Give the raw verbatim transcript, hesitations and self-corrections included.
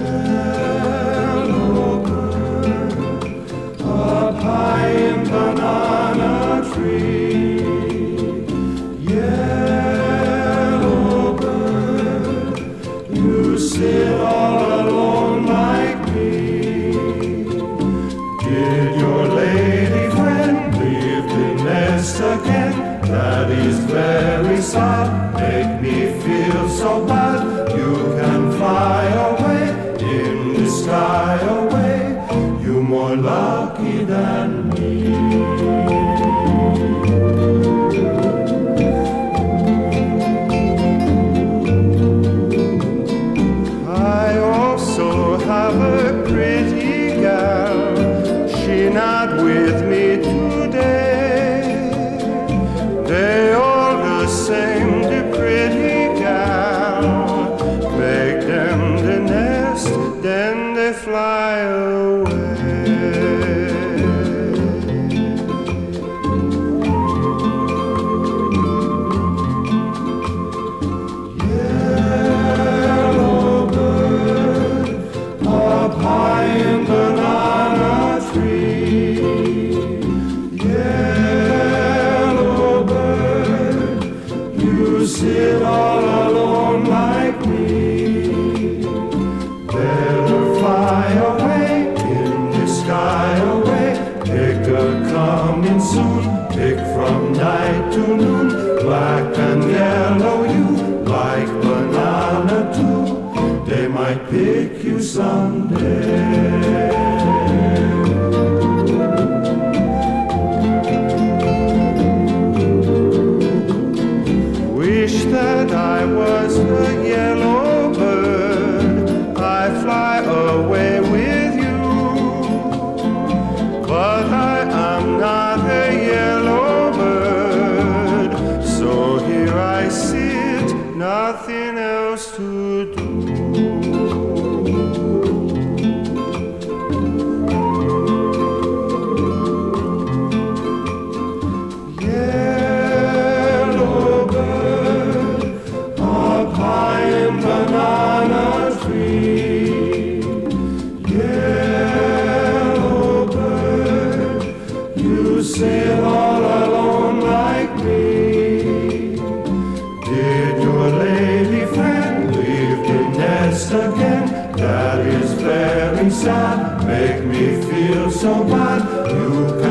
Yellow bird, up high in banana tree. Yellow bird, you sit all alone like me. Did your lady friend leave the nest again? That is very sad, make me feel so bad. You can fly away in the sky away, you're more lucky than me. I also have a pretty gal, she not with me today. They all the same, the pretty gal, make them the nest, then they fly away. Yellow bird, up high in banana tree. Yellow bird, you sit all alone like me. Better fly away in the sky away, pick a coming soon, pick from night to noon, black and yellow you, like banana too, they might pick you someday. Wish that I was a yellow bird, I fly away with you. But I am not a yellow bird, so here I sit, nothing else to do. Banana tree. Yellow bird, you sit all alone like me. Did your lady friend leave the nest again? That is very sad, make me feel so bad. You can